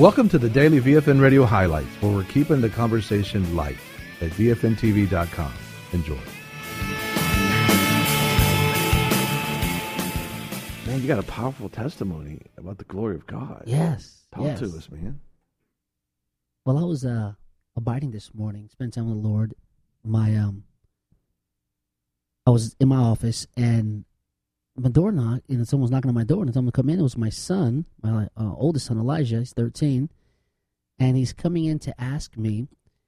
Welcome to the Daily VFN Radio Highlights, where we're keeping the conversation light at VFNTV.com. Enjoy. Man, you got a powerful testimony about the glory of God. Yes. Talk to us, man. Well, I was abiding this morning, spent time with the Lord. I was in my office, and my door knocked, and someone was knocking on my door, and someone come in. It was my son, my oldest son, Elijah. He's 13, and he's coming in to ask me.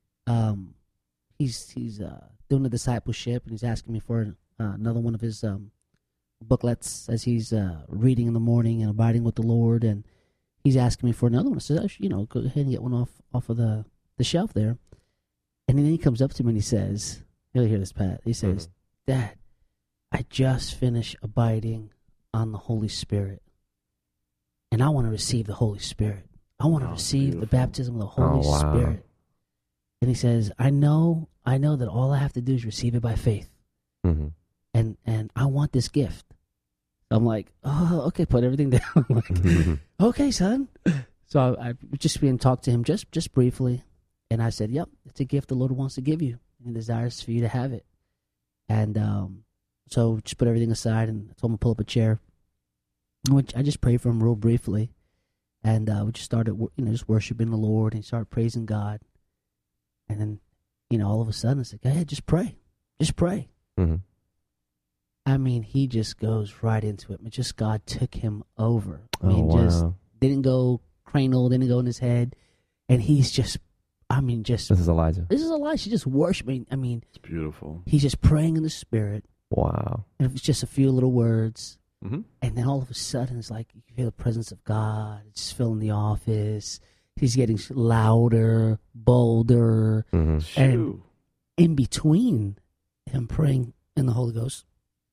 He's doing the discipleship, and he's asking me for another one of his booklets as he's reading in the morning and abiding with the Lord, and he's asking me for another one. I said, go ahead and get one off of the shelf there. And then he comes up to me and he says, you'll hear this, Pat. He says, Dad, I just finished abiding on the Holy Spirit, and I want to receive the Holy Spirit. I want to receive the baptism of the Holy Spirit. And he says, I know that all I have to do is receive it by faith. Mm-hmm. And I want this gift. I'm like, oh, okay, put everything down. I'm like, okay, son. So I just being talked to him just briefly, and I said, yep, it's a gift the Lord wants to give you, and He desires for you to have it. And so just put everything aside, and I told him to pull up a chair, which I just prayed for him real briefly, and we just started, just worshiping the Lord, and started praising God, and then, all of a sudden, I said, go ahead, just pray. Mm-hmm. I mean, he just goes right into it. Just God took him over. I mean, just didn't go cranial, didn't go in his head. And he's just, This is Elijah. Just worshiping. I mean, it's beautiful. He's just praying in the Spirit. Wow. And it was just a few little words. Mm-hmm. And then all of a sudden, it's like you feel the presence of God. It's filling the office. He's getting louder, bolder. Mm-hmm. And in between him praying in the Holy Ghost,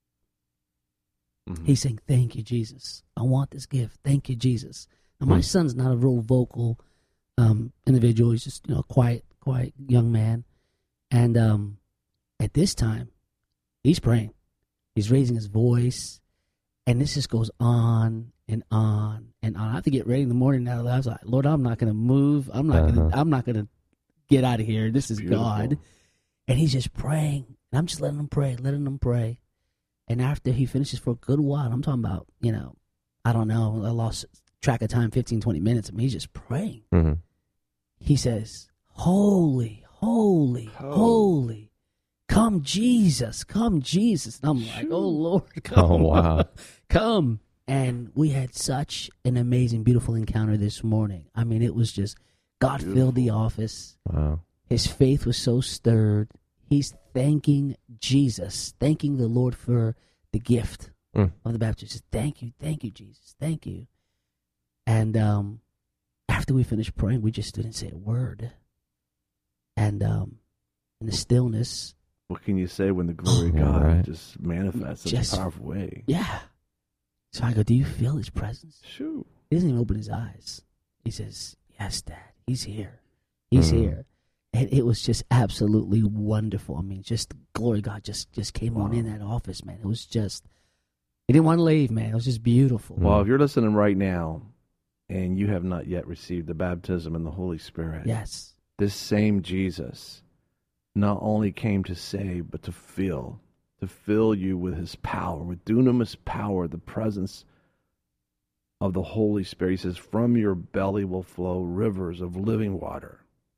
he's saying, thank you, Jesus. I want this gift. Thank you, Jesus. Now, my son's not a real vocal individual. He's just, a quiet young man. And at this time, he's praying. He's raising his voice. And this just goes on and on and on. I have to get ready in the morning now. I was like, Lord, I'm not going to move. I'm not going to get out of here. This is beautiful. God. And he's just praying. And I'm just letting him pray. And after he finishes for a good while, I'm talking about, I don't know, I lost track of time, 15, 20 minutes. I mean, he's just praying. Mm-hmm. He says, holy, holy, holy, come Jesus. And I'm like, oh, Lord, come. Oh, wow. Come. And we had such an amazing, beautiful encounter this morning. I mean, it was just, God filled the office. Wow. His faith was so stirred. He's thanking Jesus, thanking the Lord for the gift of the baptism. Thank you, Jesus, thank you. And after we finished praying, we just didn't say a word. And in the stillness. What can you say when the glory of God just manifests in a powerful way? Yeah. So I go, do you feel His presence? Sure. He doesn't even open his eyes. He says, yes, Dad, He's here. He's here. And it was just absolutely wonderful. I mean, just the glory of God just came on in that office, man. It was just, he didn't want to leave, man. It was just beautiful. Well, if you're listening right now and you have not yet received the baptism in the Holy Spirit, yes, this same Jesus not only came to save, but to fill you with His power, with dunamis power, the presence of the Holy Spirit. He says, from your belly will flow rivers of living water.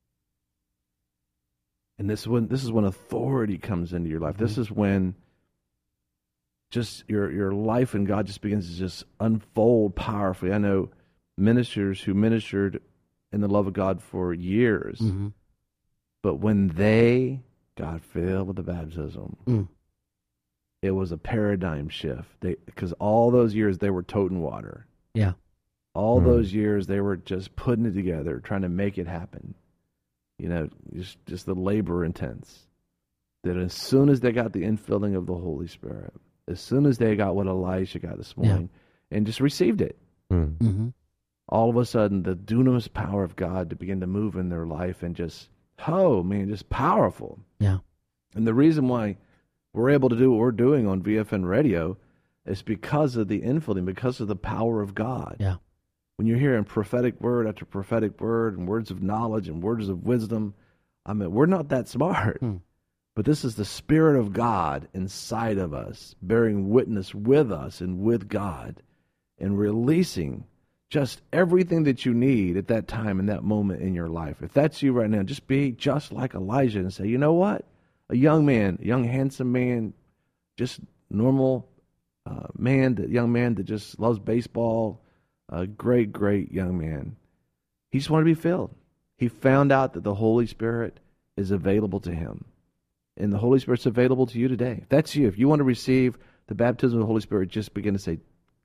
And this is when authority comes into your life. This is when just your life in God just begins to just unfold powerfully. I know ministers who ministered in the love of God for years, but when they got filled with the baptism, it was a paradigm shift. Because all those years they were toting water. Yeah. All those years they were just putting it together, trying to make it happen. Just the labor intense. That as soon as they got the infilling of the Holy Spirit, as soon as they got what Elisha got this morning, and just received it, all of a sudden the dunamis power of God to begin to move in their life and just powerful. Yeah. And the reason why we're able to do what we're doing on VFN Radio is because of the infilling, because of the power of God. Yeah. when you're hearing prophetic word after prophetic word and words of knowledge and words of wisdom, I mean, we're not that smart. But this is the Spirit of God inside of us, bearing witness with us and with God, and releasing just everything that you need at that time, in that moment in your life. If that's you right now, just be just like Elijah and say, you know what? A young man, a young handsome man, just normal young man that just loves baseball, a great, great young man. He just wanted to be filled. He found out that the Holy Spirit is available to him. And the Holy Spirit's available to you today. If that's you, if you want to receive the baptism of the Holy Spirit, just begin to say,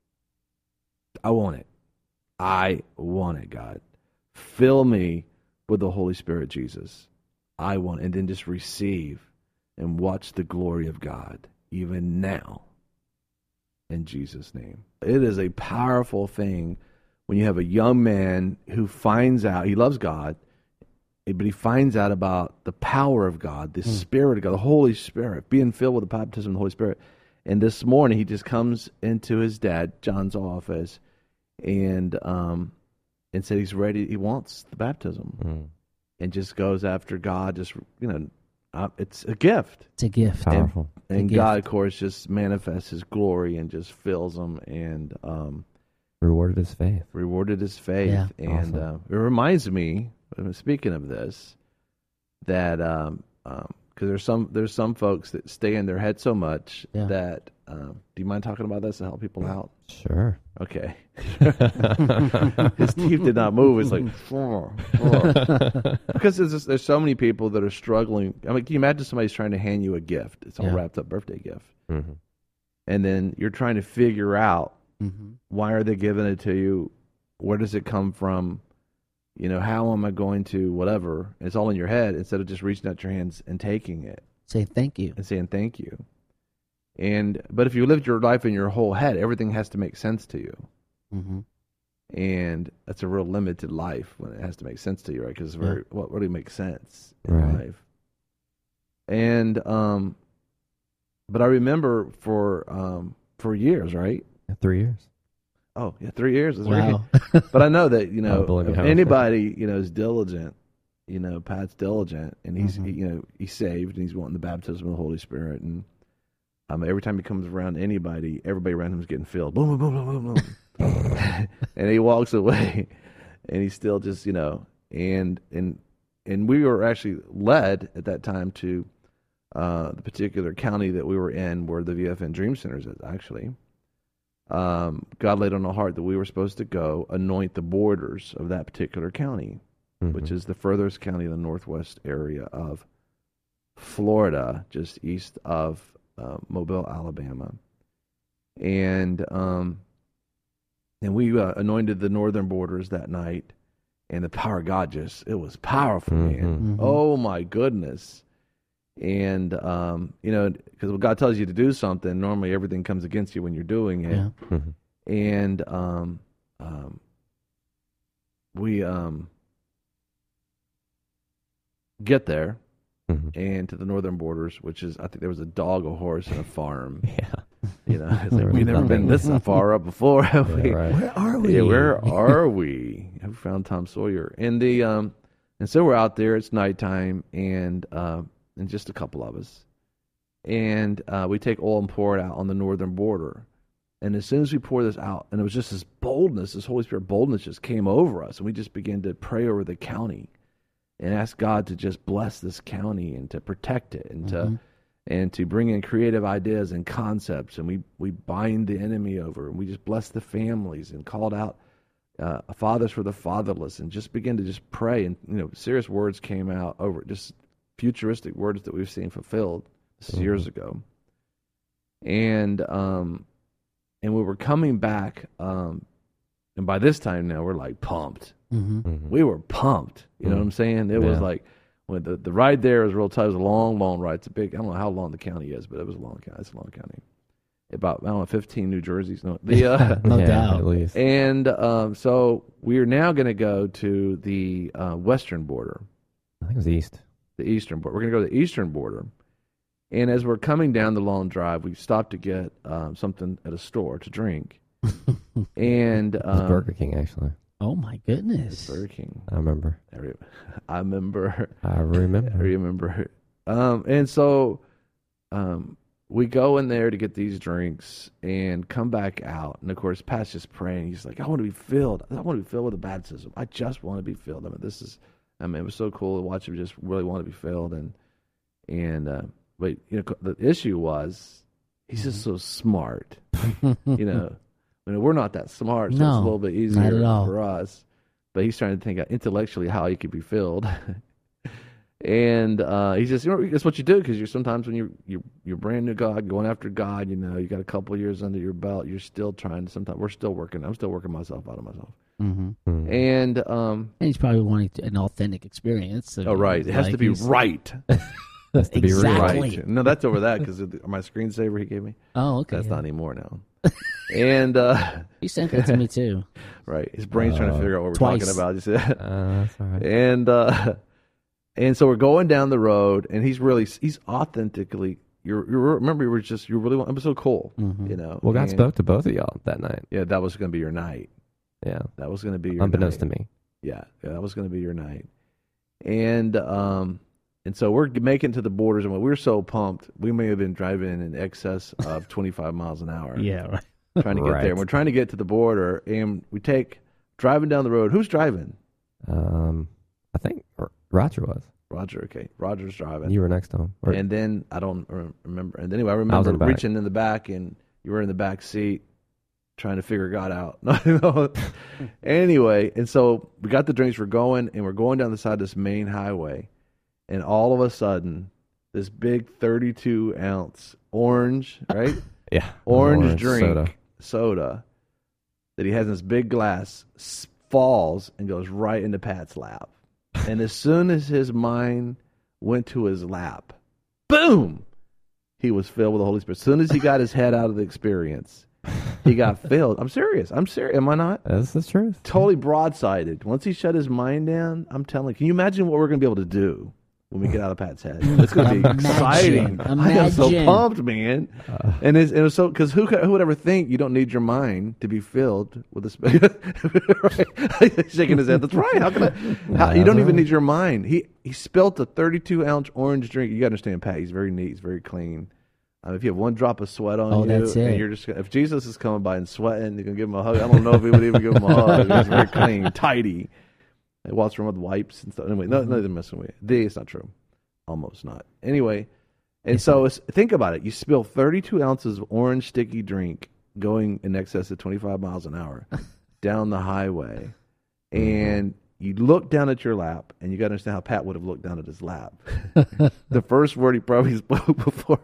I want it. I want it, God. Fill me with the Holy Spirit, Jesus. I want it. And then just receive and watch the glory of God, even now, in Jesus' name. It is a powerful thing when you have a young man who finds out, he loves God, but he finds out about the power of God, the Spirit of God, the Holy Spirit, being filled with the baptism of the Holy Spirit. And this morning, he just comes into his dad, John's office, and said he's ready. He wants the baptism, and just goes after God. Just it's a gift. It's a gift. Powerful. And God, of course, just manifests His glory and just fills him and rewarded his faith. Yeah. And Awesome. it reminds me, speaking of this, that because there's some folks that stay in their head so much that do you mind talking about this to help people out? Sure. Okay. His teeth did not move. It's like because there's so many people that are struggling. I mean, can you imagine somebody's trying to hand you a gift? It's all wrapped up, birthday gift, and then you're trying to figure out why are they giving it to you? Where does it come from? How am I going to whatever? It's all in your head instead of just reaching out your hands and taking it. Say thank you. And saying thank you. But if you lived your life in your whole head, everything has to make sense to you. And that's a real limited life when it has to make sense to you, right? Because what really makes sense in life. And but I remember for years, right? 3 years. Oh, yeah, 3 years. That's Wow. right. But I know that, Unbelievable. if anybody, is diligent, Pat's diligent, and he's, he's saved, and he's wanting the baptism of the Holy Spirit. And every time he comes around anybody, everybody around him is getting filled. Boom, boom, boom, boom, boom, boom. And he walks away, and he's still just, and we were actually led at that time to the particular county that we were in where the VFN Dream Center is, actually. God laid on our heart that we were supposed to go anoint the borders of that particular county, which is the furthest county in the northwest area of Florida, just east of Mobile, Alabama. And we anointed the northern borders that night, and the power of God it was powerful, man. Oh, my goodness. And, because when God tells you to do something, normally everything comes against you when you're doing it. And we get there and to the northern borders, which is, I think there was a dog, a horse, and a farm. It's like, we've never been this far up before, have we? Right. Where are we? Yeah, where are we? Have found Tom Sawyer. And and so we're out there, it's nighttime, and just a couple of us. And we take oil and pour it out on the northern border. And as soon as we pour this out, and it was just this boldness, this Holy Spirit boldness just came over us. And we just began to pray over the county and ask God to just bless this county and to protect it and to bring in creative ideas and concepts. And we bind the enemy over, and we just bless the families and called out fathers for the fatherless, and just began to just pray. And, serious words came out over it, just futuristic words that we've seen fulfilled. This is years ago. And we were coming back, and by this time now we're like pumped. We were pumped. You know what I'm saying? It was like, when the ride there was real tight. It was a long, long ride. It's a big, I don't know how long the county is, but it was a long county. It's a long county. About, 15 New Jerseys. No doubt. At least. And so we are now going to go to the western border. I think it was east. The eastern border. We're going to go to the eastern border. And as we're coming down the long drive, we stopped to get something at a store to drink. And It was Burger King, actually. Oh my goodness. Burger King. I remember. I remember. I remember. I remember. And so we go in there to get these drinks and come back out. And, of course, Pat's just praying. He's like, I want to be filled. I want to be filled with the baptism. I just want to be filled. It was so cool to watch him just really want to be filled. But, the issue was he's just so smart. We're not that smart, so it's a little bit easier not at all. for us. But he's trying to think out intellectually how he could be filled. And he's just, it's what you do, because sometimes when you're brand new God, going after God, you got a couple of years under your belt, you're still trying. Sometimes I'm still working myself out of myself. Mm-hmm. And he's probably wanting an authentic experience. So right, it has to be right. Has to be Exactly. Right. No, that's over that, because my screensaver he gave me. Oh, okay. That's not anymore now. And he sent it to me too. Right, his brain's trying to figure out what we're Twice. talking about. You see that? That's all right. And so we're going down the road, and he's authentically. Remember, it was so cool, Mm-hmm. Well, God spoke to both of y'all that night. Yeah, that was going to be your night. Yeah. That was going to be your Unbeknownst night. to me. Yeah, that was going to be your night. And so we're making to the borders, and we were so pumped, we may have been driving in excess of 25 miles an hour. Yeah, right. Trying to get there. And we're trying to get to the border, and we driving down the road. Who's driving? I think Roger was. Roger, okay. Roger's driving. You were next to him. And then I don't remember. And anyway, I was remember in the back. reaching in the back, and you were in the back seat trying to figure God out. Anyway, and so we got the drinks. We're going down the side of this main highway, and all of a sudden, this big 32-ounce orange, right? Yeah. Orange drink, soda, that he has in this big glass, falls and goes right into Pat's lap. And as soon as his mind went to his lap, boom, he was filled with the Holy Spirit. As soon as he got his head out of the experience, he got filled. I'm serious. Am I not? That's the truth. Totally broadsided. Once he shut his mind down, I'm telling you, can you imagine what we're going to be able to do when we get out of Pat's head? It's going to be exciting. I am so pumped, man. And it was so, because who would ever think you don't need your mind to be filled with the Spirit? Right? Shaking his head. That's right. You don't even need your mind. He spilt a 32-ounce orange drink. You got to understand, Pat. He's very neat. He's very clean. If you have one drop of sweat on you, that's it. and you're just, if Jesus is coming by and sweating, you're gonna give him a hug. I don't know if he would even give him a hug. He's very clean, tidy. He walks around with wipes and stuff. Anyway, no, they're messing with you. It's not true. Almost not. Anyway, and so think about it. You spill 32 ounces of orange sticky drink going in excess of 25 miles an hour down the highway, and you look down at your lap, and you got to understand how Pat would have looked down at his lap. The first word he probably spoke before.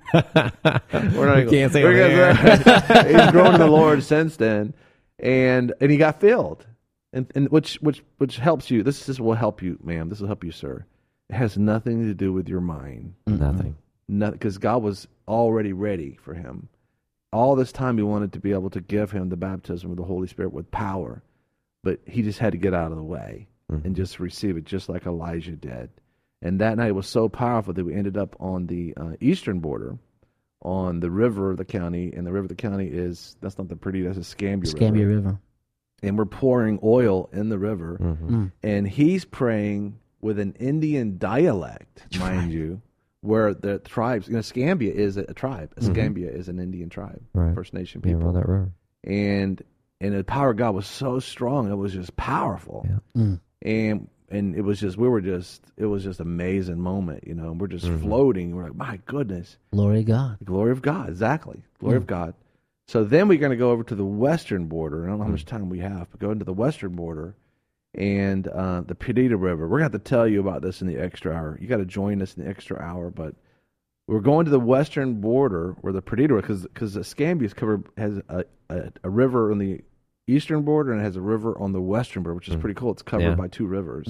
We're not can't say it. He's grown in the Lord since then, and he got filled, and which helps you. This will help you, ma'am. This will help you, sir. It has nothing to do with your mind. Nothing. Because God was already ready for him. All this time, he wanted to be able to give him the baptism of the Holy Spirit with power. But he just had to get out of the way and just receive it, just like Elijah did. And that night was so powerful that we ended up on the eastern border, on the river of the county. And the river of the county that's not the pretty, that's a Scambia River. And we're pouring oil in the river. And he's praying with an Indian dialect, mind you, where the tribes, Scambia is a tribe. Scambia is an Indian tribe, First Nation people. Yeah, on that river. And the power of God was so strong; it was just powerful, and it was just it was just an amazing moment, And we're just floating. We're like, my goodness, glory of God, the glory of God, exactly, glory of God. So then we're going to go over to the western border. I don't know how much time we have, but go into the western border, and the Perdita River. We're going to have to tell you about this in the extra hour. You got to join us in the extra hour, but. We're going to the western border where the Perdita, because the Scambia has a river on the eastern border and it has a river on the western border, which is pretty cool. It's covered by two rivers.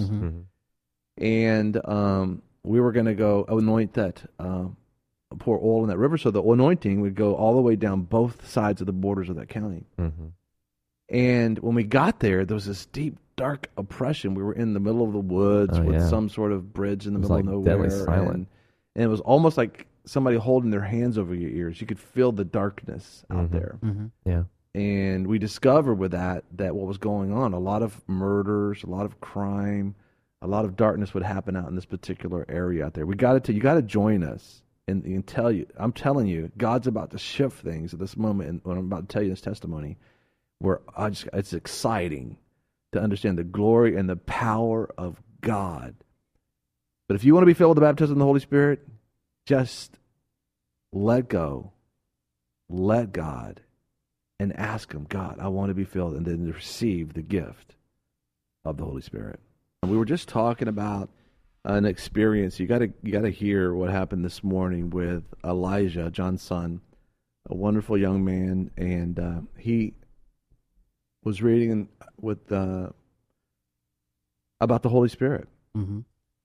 And we were going to go anoint that, pour oil in that river. So the anointing would go all the way down both sides of the borders of that county. And when we got there was this deep, dark oppression. We were in the middle of the woods with some sort of bridge in the middle of nowhere. Deadly silent. And it was almost like somebody holding their hands over your ears. You could feel the darkness out there. Yeah. And we discovered with that what was going on, a lot of murders, a lot of crime, a lot of darkness would happen out in this particular area out there. You got to join us and I'm telling you, God's about to shift things at this moment. And when I'm about to tell you this testimony, where it's exciting to understand the glory and the power of God. But if you want to be filled with the baptism of the Holy Spirit, just let go, let God, and ask Him, God, I want to be filled, and then receive the gift of the Holy Spirit. And we were just talking about an experience. You got to hear what happened this morning with Elijah, John's son, a wonderful young man, and he was reading with about the Holy Spirit. Mm-hmm.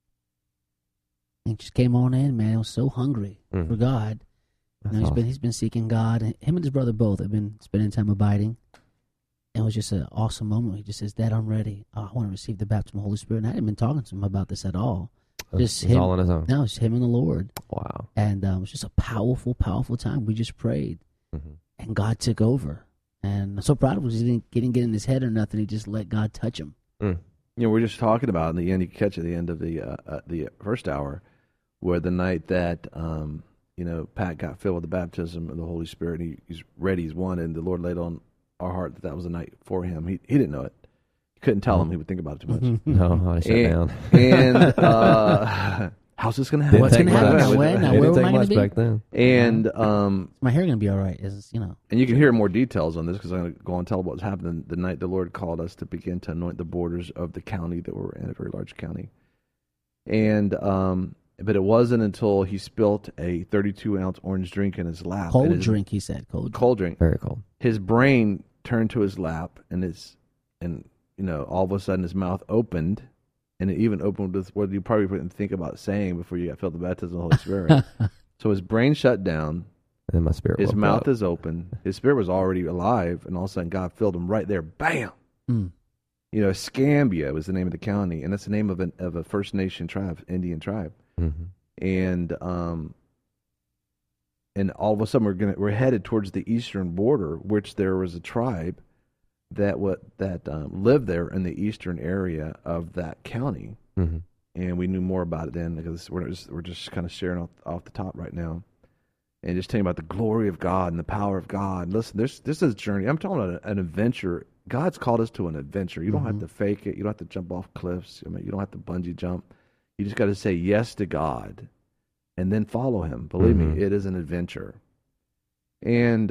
He just came on in, man. He was so hungry for God. You know, he's been seeking God, and him and his brother both have been spending time abiding. And it was just an awesome moment. He just says, "Dad, I'm ready. I want to receive the baptism of the Holy Spirit." And I hadn't been talking to him about this at all. Just He's him, all on his own. No, it's him and the Lord. Wow. And it was just a powerful, powerful time. We just prayed, and God took over. And I'm so proud of him. He didn't get in his head or nothing. He just let God touch him. You know, we're just talking about in the end. You catch at the end of the first hour, where the night that Pat got filled with the baptism of the Holy Spirit. He's ready. He's won, and the Lord laid on our heart that was the night for him. He didn't know it. You couldn't tell him. He would think about it too much. No, I shut down. And how's this going to happen? What's going to happen? Now, where am I going to be? Back then. And my hair going to be all right? And you can hear more details on this because I'm going to go and tell what's happening the night the Lord called us to begin to anoint the borders of the county that we're in, a very large county. And but it wasn't until he spilt a 32-ounce orange drink in his lap. Cold drink, he said. Cold drink. Very cold. His brain turned to his lap, and all of a sudden his mouth opened, and it even opened with what you probably wouldn't think about saying before you got filled with the baptism of the Holy Spirit. So his brain shut down. And then my spirit His woke mouth up. is open. His spirit was already alive, and all of a sudden God filled him right there. Bam! Escambia was the name of the county, and that's the name of a First Nation tribe, Indian tribe. And all of a sudden we're headed towards the eastern border, which there was a tribe that lived there in the eastern area of that county, and we knew more about it then because we're just kind of sharing off the top right now, and just telling about the glory of God and the power of God. Listen, this is a journey. I'm talking about an adventure. God's called us to an adventure. You don't have to fake it. You don't have to jump off cliffs. You don't have to bungee jump. You just got to say yes to God and then follow Him. Believe me, it is an adventure. And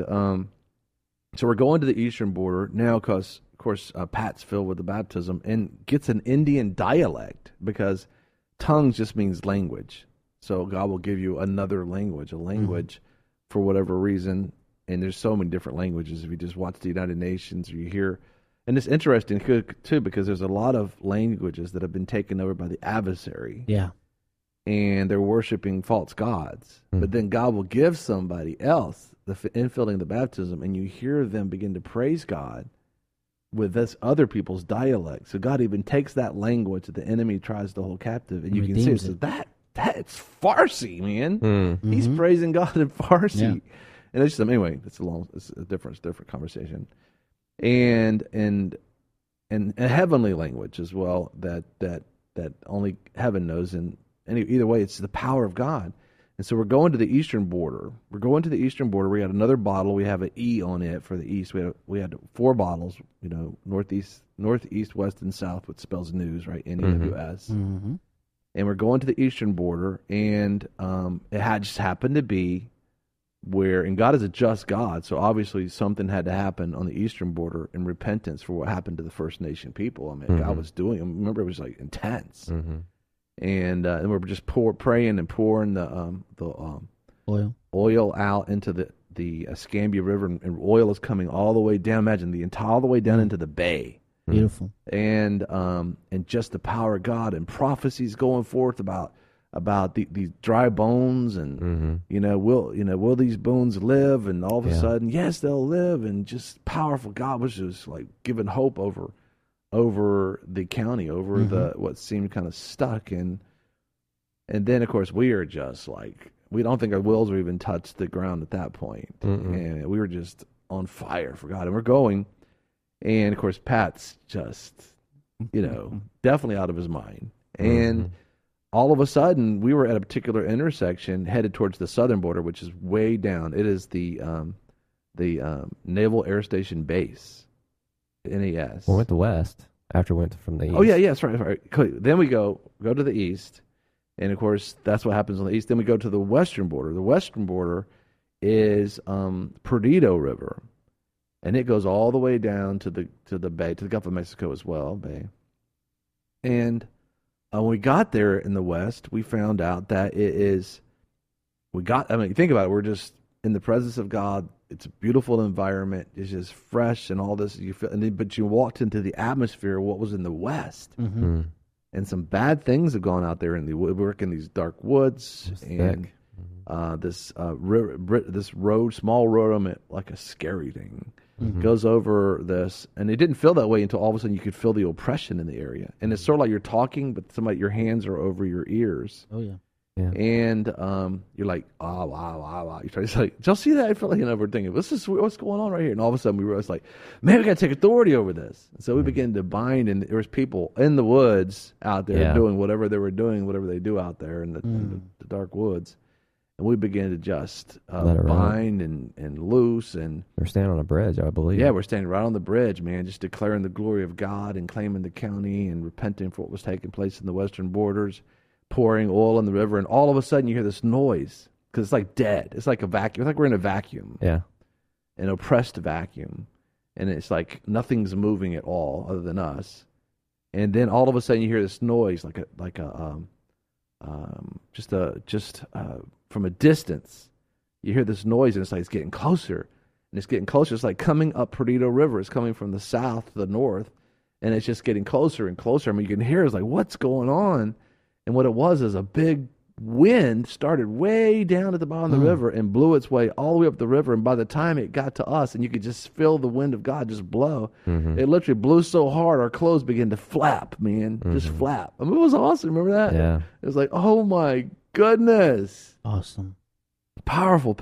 so we're going to the eastern border now because, of course, Pat's filled with the baptism and gets an Indian dialect because tongues just means language. So God will give you another language, a language for whatever reason. And there's so many different languages. If you just watch the United Nations or you hear... And it's interesting, too, because there's a lot of languages that have been taken over by the adversary. Yeah. And they're worshiping false gods. But then God will give somebody else the infilling of the baptism, and you hear them begin to praise God with this other people's dialect. So God even takes that language that the enemy tries to hold captive, and you can see it. So that's Farsi, man. He's praising God in Farsi. Yeah. And it's just, anyway, it's a different conversation. And a heavenly language as well that only heaven knows. And either way, it's the power of God. And so we're going to the eastern border. We got another bottle. We have an E on it for the east. We had 4 bottles. Northeast, west, and south, which spells news, right? NEWS. And we're going to the eastern border, and it had just happened to be and God is a just God, so obviously something had to happen on the eastern border in repentance for what happened to the First Nation people. I mean, God was doing. Remember, it was like intense, and we're just praying and pouring the oil out into the Escambia River, and oil is coming all the way down. Imagine all the way down into the bay. Beautiful, and just the power of God and prophecies going forth about these dry bones, and will these bones live? And all of a sudden, yes, they'll live. And just powerful. God was just like giving hope over the county, over the what seemed kind of stuck. And then of course we are just like, we don't think our wills were even touched the ground at that point. And we were just on fire for God. And we're going, and of course Pat's just, definitely out of his mind. And all of a sudden, we were at a particular intersection headed towards the southern border, which is way down. It is the Naval Air Station Base, NAS. We went to west after we went from the east. Oh, yeah, that's right. Then we go to the east, and of course, that's what happens on the east. Then we go to the western border. The western border is Perdido River, and it goes all the way down to the bay, to the Gulf of Mexico as well, bay. And when we got there in the west, we found out that think about it, we're just in the presence of God. It's a beautiful environment. It's just fresh and all this. But you walked into the atmosphere of what was in the west. Mm-hmm. And some bad things have gone out there in the woodwork, in these dark woods. And this small road, like a scary thing, goes over this. And it didn't feel that way until all of a sudden you could feel the oppression in the area. And it's sort of like you're talking, but your hands are over your ears. Oh, yeah. Yeah. And you're like, oh, wow. You're like, did y'all see that? I feel like, we're thinking, what's going on right here? And all of a sudden we realized, like, man, we got to take authority over this. And so we began to bind, and there was people in the woods out there doing whatever they were doing, whatever they do out there in the dark woods. And we began to just bind and loose. And we're standing on a bridge, I believe. Yeah, we're standing right on the bridge, man, just declaring the glory of God and claiming the county and repenting for what was taking place in the western borders, pouring oil in the river. And all of a sudden you hear this noise because it's like dead. It's like a vacuum. It's like we're in a vacuum. Yeah. An oppressed vacuum. And it's like nothing's moving at all other than us. And then all of a sudden you hear this noise from a distance. You hear this noise, and it's like it's getting closer. And it's getting closer. It's like coming up Perdido River. It's coming from the south to the north. And it's just getting closer and closer. I mean, you can hear it's like, what's going on? And what it was is a big wind started way down at the bottom of the river and blew its way all the way up the river. And by the time it got to us, and you could just feel the wind of God just blow, it literally blew so hard our clothes began to flap, man. Just flap. I mean, it was awesome. Remember that? Yeah. It was like, oh my goodness. Awesome. Powerful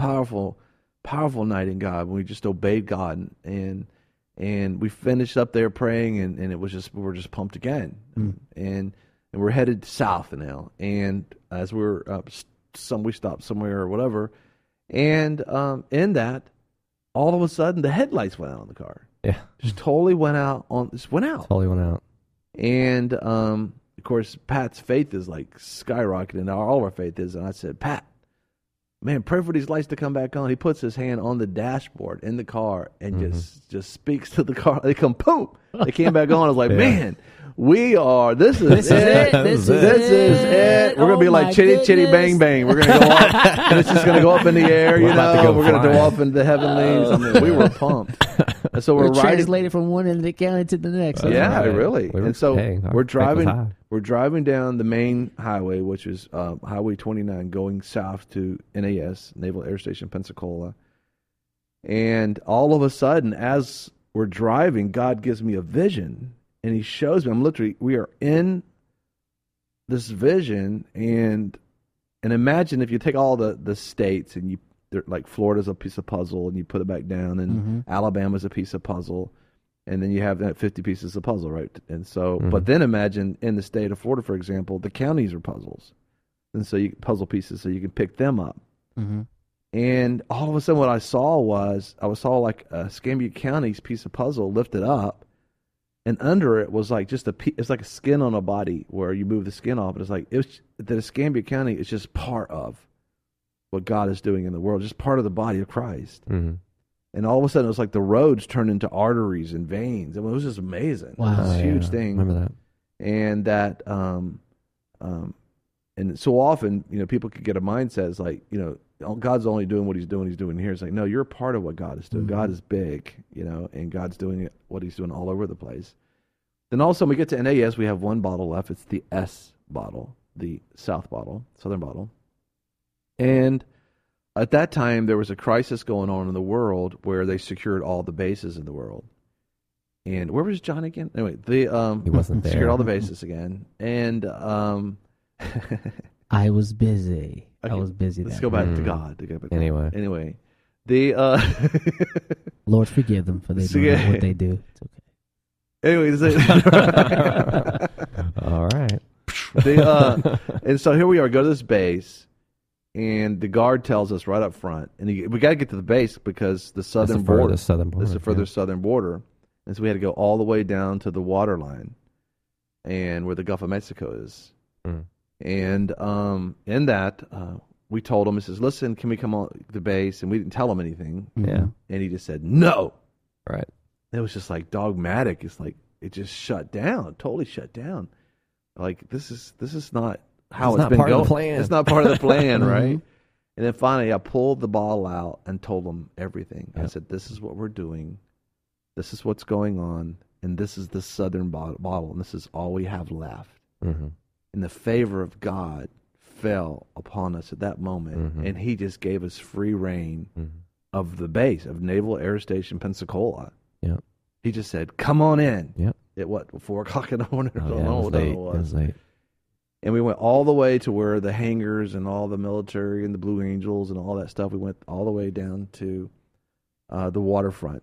night in God when we just obeyed God. And we finished up there praying, and it was just, we were just pumped again. And we're headed south now. And as we were we stopped somewhere or whatever. And in that, all of a sudden, the headlights went out on the car. Yeah. Just totally went out. Totally went out. And, of course, Pat's faith is like skyrocketing. All of our faith is. And I said, Pat, man, pray for these lights to come back on. He puts his hand on the dashboard in the car and just speaks to the car. They come, boom. They came back on. I was like, man, this is it. This is it. We're going to be like chitty, chitty, bang, bang. We're going to go up. And it's just going to go up in the air, We're going to go off into the heavenlies. I mean, we were pumped. And so we're translated from one end of the county to the next. Yeah, really. And so we're driving down the main highway, which is Highway 29, going south to NAS, Naval Air Station, Pensacola. And all of a sudden, as we're driving, God gives me a vision, and He shows me. We are in this vision, and imagine if you take all the states and like Florida's a piece of puzzle, and you put it back down, and Alabama's a piece of puzzle, and then you have that 50 pieces of puzzle, right? And so, but then imagine in the state of Florida, for example, the counties are puzzles, and so puzzle pieces, so you can pick them up. And all of a sudden, what I saw like a Escambia County's piece of puzzle lifted up, and under it was like just it's like a skin on a body where you move the skin off. But it's like that Escambia County is just part of what God is doing in the world, just part of the body of Christ. And all of a sudden, it was like the roads turned into arteries and veins. I mean, it was just amazing. Wow. It was a huge thing. Remember that? And that, and so often, people could get a mindset, it's like, God's only doing what He's doing here. It's like, no, you're a part of what God is doing. God is big, and God's doing what He's doing all over the place. Then also, when we get to NAS, we have one bottle left. It's the S bottle, the southern bottle. And at that time, there was a crisis going on in the world where they secured all the bases in the world. And where was John again? Anyway, he wasn't there. Secured all the bases again. And I was busy. I was busy. Let's go back to God. Anyway, Lord, forgive them for they don't know what they do. It's okay. Anyways, All right. and so here we are, go to this base, and the guard tells us right up front, and we got to get to the base because the southern border. This is the further southern border, and so we had to go all the way down to the water line, and where the Gulf of Mexico is. Mm. And in that, we told him, he says, "Listen, can we come on the base?" And we didn't tell him anything. Yeah. And he just said, "No." Right. It was just like dogmatic. It's like it just shut down, totally shut down. Like this is not how it's been going. Of the plan. It's not part of the plan, right? And then finally, I pulled the ball out and told them everything. Yep. I said, "This is what we're doing. This is what's going on, and this is the southern bottle, and this is all we have left." Mm-hmm. And the favor of God fell upon us at that moment, and He just gave us free reign of the base of Naval Air Station Pensacola. Yep. He just said, "Come on in." Yep. At what, 4 o'clock in the morning? I don't know what it it was. late. And we went all the way to where the hangars and all the military and the Blue Angels and all that stuff. We went all the way down to the waterfront,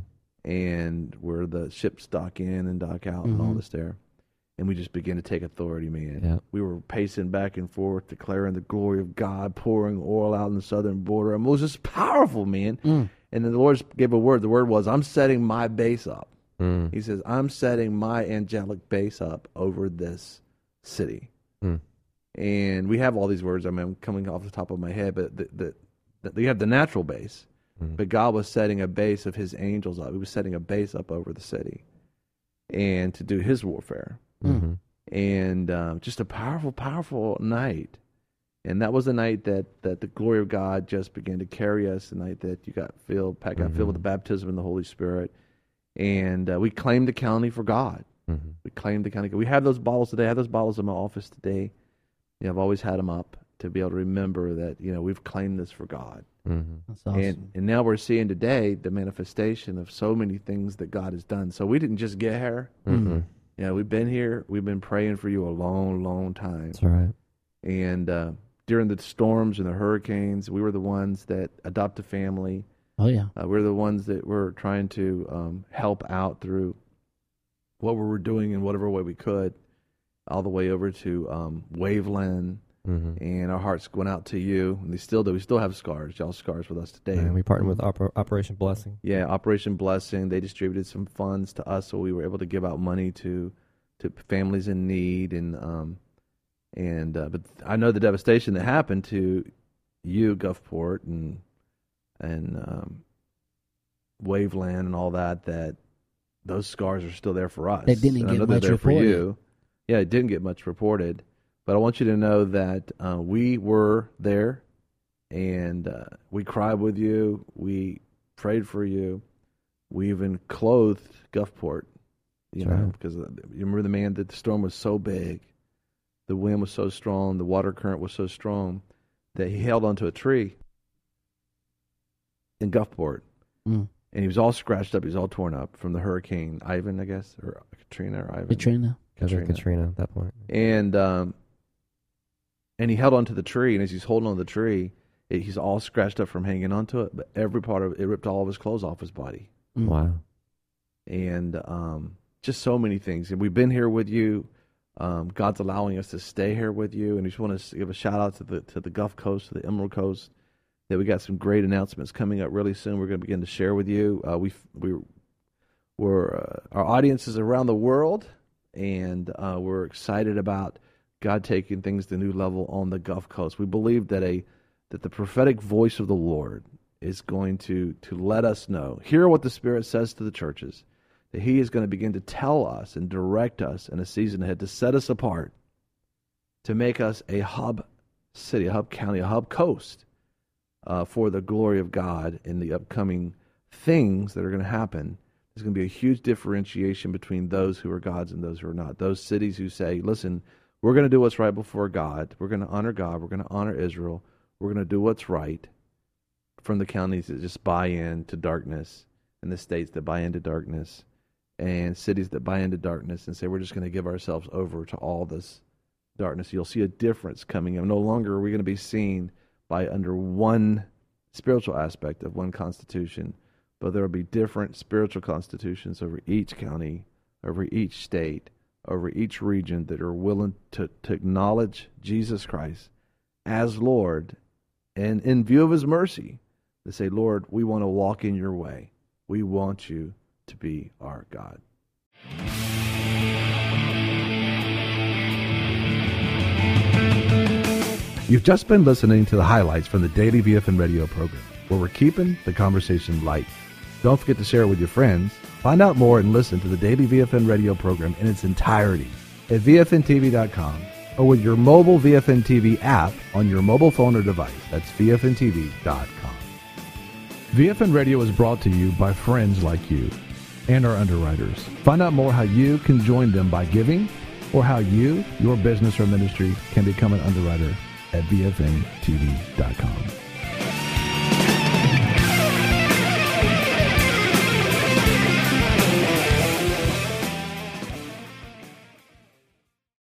and where the ships dock in and dock out and all this there. And we just began to take authority, man. Yep. We were pacing back and forth, declaring the glory of God, pouring oil out in the southern border. And it was just powerful, man. Mm. And then the Lord gave a word. The word was, "I'm setting my base up." Mm. He says, "I'm setting my angelic base up over this city." Mm. And we have all these words. I mean, I'm coming off the top of my head, but you have the natural base. But God was setting a base of His angels up. He was setting a base up over the city and to do His warfare. Mm-hmm. And just a powerful, powerful night. And that was the night that the glory of God just began to carry us, the night that you got filled with the baptism in the Holy Spirit. And we claimed the county for God. Mm-hmm. We claimed the county. We have those bottles today. I have those bottles in my office today. I've always had them up to be able to remember that, we've claimed this for God. Mm-hmm. That's awesome. And now we're seeing today the manifestation of so many things that God has done. So we didn't just get here. Mm-hmm. We've been here. We've been praying for you a long, long time. That's right. And during the storms and the hurricanes, we were the ones that adopt a family. Oh, yeah. We're the ones that were trying to help out through what we were doing in whatever way we could, all the way over to Waveland. And our hearts went out to you, and they still do. We still have scars, y'all scars with us today. And we partnered with Operation Blessing. Yeah, Operation Blessing. They distributed some funds to us, so we were able to give out money to families in need. But I know the devastation that happened to you, Gulfport, and Waveland, and all that. That those scars are still there for us. They didn't get much reported. For you. Yeah, it didn't get much reported. But I want you to know that we were there, and we cried with you. We prayed for you. We even clothed Gulfport, because you remember the storm was so big, the wind was so strong, the water current was so strong that he held onto a tree in Gulfport, and he was all scratched up. He was all torn up from the Hurricane Ivan, I guess, or Katrina or Ivan. Katrina at that point. And he held onto the tree, and as he's holding on to the tree, he's all scratched up from hanging onto it, but every part of it ripped all of his clothes off his body. Wow. And just so many things. And we've been here with you. God's allowing us to stay here with you. And we just want to give a shout out to the Gulf Coast, to the Emerald Coast, that we got some great announcements coming up really soon. We're going to begin to share with you. Our audience is around the world, and we're excited about God taking things to a new level on the Gulf Coast. We believe that the prophetic voice of the Lord is going to let us know, hear what the Spirit says to the churches, that He is going to begin to tell us and direct us in a season ahead to set us apart, to make us a hub city, a hub county, a hub coast for the glory of God in the upcoming things that are going to happen. There's going to be a huge differentiation between those who are God's and those who are not. Those cities who say, listen, we're going to do what's right before God. We're going to honor God. We're going to honor Israel. We're going to do what's right, from the counties that just buy into darkness, and the states that buy into darkness, and cities that buy into darkness and say, we're just going to give ourselves over to all this darkness. You'll see a difference coming in. No longer are we going to be seen by under one spiritual aspect of one constitution, but there will be different spiritual constitutions over each county, over each state, over each region that are willing to acknowledge Jesus Christ as Lord, and in view of His mercy, to say, Lord, we want to walk in your way. We want you to be our God. You've just been listening to the highlights from the Daily VFN radio program, where we're keeping the conversation light. Don't forget to share it with your friends. Find out more and listen to the Daily VFN radio program in its entirety at VFNTV.com or with your mobile VFN TV app on your mobile phone or device. That's VFNTV.com. VFN Radio is brought to you by friends like you and our underwriters. Find out more how you can join them by giving, or how you, your business or ministry, can become an underwriter at VFNTV.com.